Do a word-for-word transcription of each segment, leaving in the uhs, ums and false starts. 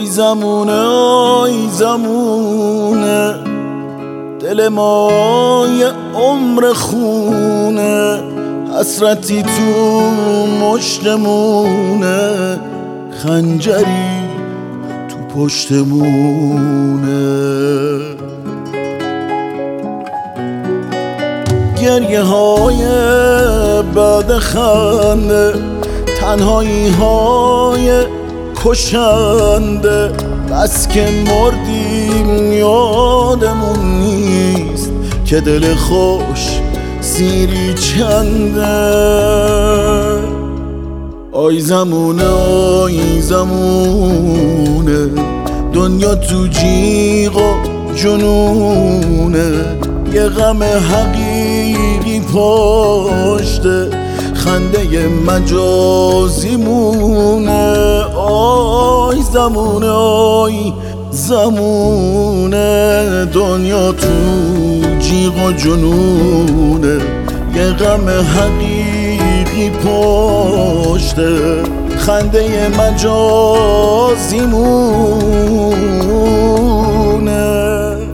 آی زمونه آی زمونه دل ما یه عمر خونه، حسرتی تو مشتمونه، خنجری تو پشتمونه. گریه های بعد خنده، تنهایی های کشنده، بس که مردیم یادمون نیست که دل خوش سیری چنده. آی زمونه آی زمونه دنیا تو جیغ و جنونه، یه غم حقیقی پشته، خنده مجازی مونه. آی زمونه آی زمونه دنیا تو جیغ و جنونه، یه غم حقیقی پشته، خنده مجازی مونه.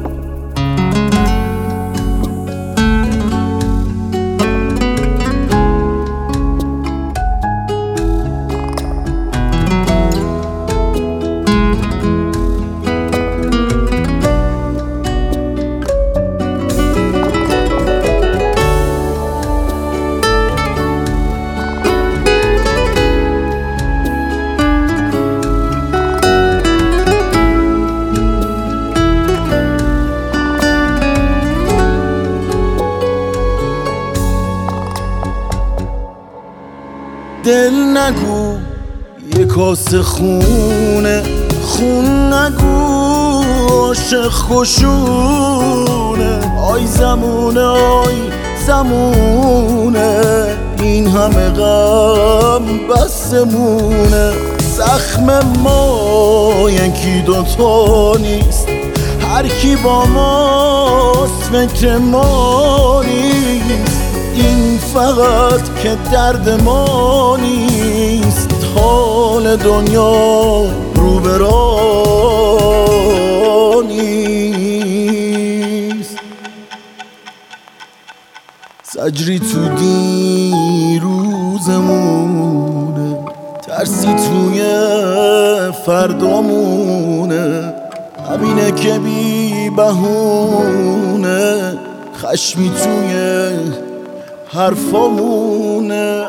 دل نگو یه کاسه خونه، خون نگو عاشق خوشونه. آی زمونه آی زمونه این همه غم بسمونه، زخم ما یکی دوتا نیست، هر کی با ماست فکر ما نیست. این فقط که درد ما نیست، حال دنیا رو به راه نیست. زجری تو دیروزمونه، ترسی توی فردامونه، همینه که بی بهونه، خشمی توی حرفامونه.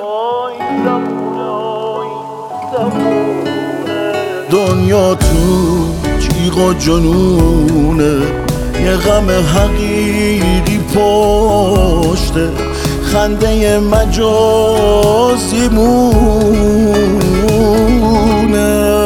دنیا تو جیغ و جنونه، یه غم حقیقی پشته، خنده مجازی مونه.